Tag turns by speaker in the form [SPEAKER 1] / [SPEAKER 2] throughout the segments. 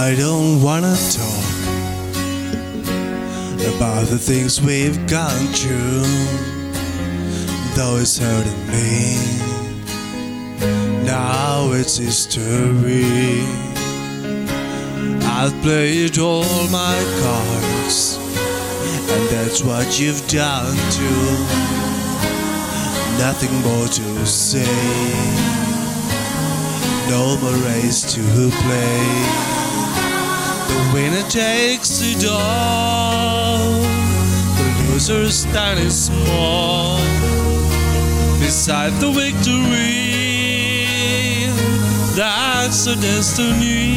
[SPEAKER 1] I don't wanna talk about the things we've gone through, though it's hurting me. Now it's history. I've played all my cards, and that's what you've done too. Nothing more to say, no more race to play. The winner takes it all, the loser standing small beside the victory. That's the destiny.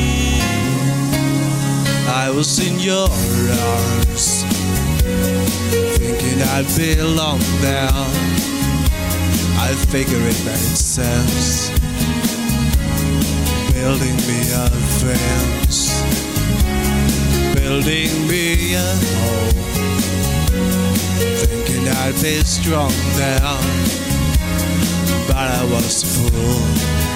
[SPEAKER 1] I was in your arms, thinking I'd belong there. I figure it made sense, building me a fence, building me a home, thinking I'd be strong there, but I was a fool,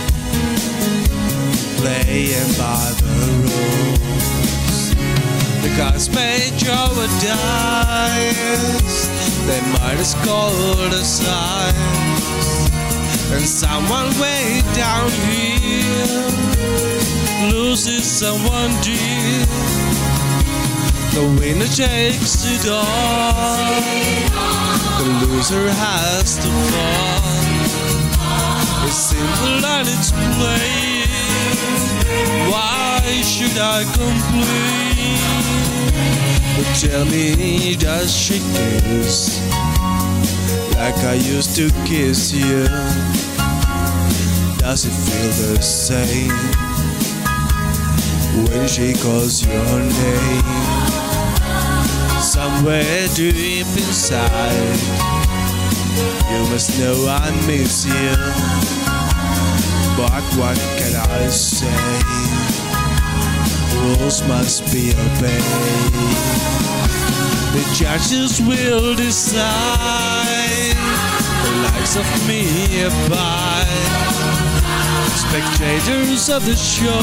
[SPEAKER 1] playing by the rules. The gods made Paradise, they might have scored a sign, and someone way down here loses someone dear. The winner takes it all, the loser has to fall. It's simple and it's plain, why should I complain? But tell me, does she kiss like I used to kiss you? Does it feel the same when she calls your name? Somewhere deep inside, you must know I miss you. But what can I say? Rules must be obeyed. The judges will decide the likes of me abide. Spectators of the show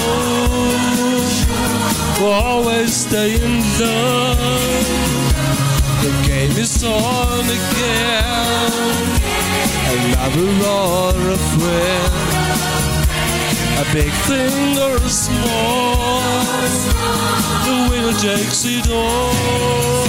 [SPEAKER 1] will always stay in love. The game is on again, a lover or a friend, a big thing or a small, the winner takes it all.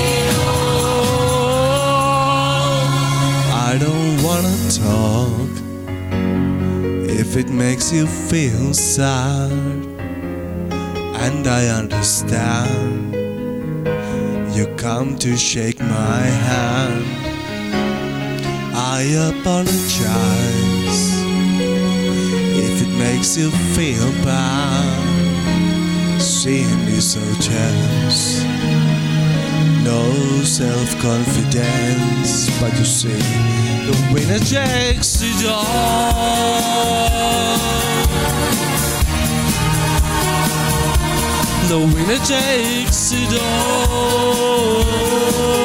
[SPEAKER 1] I don't wanna talk if it makes you feel sad, and I understand. You come to shake my hand. I apologize if it makes you feel bad, seeing me so tense, no self-confidence. But you see, the winner takes it all. The winner takes it all.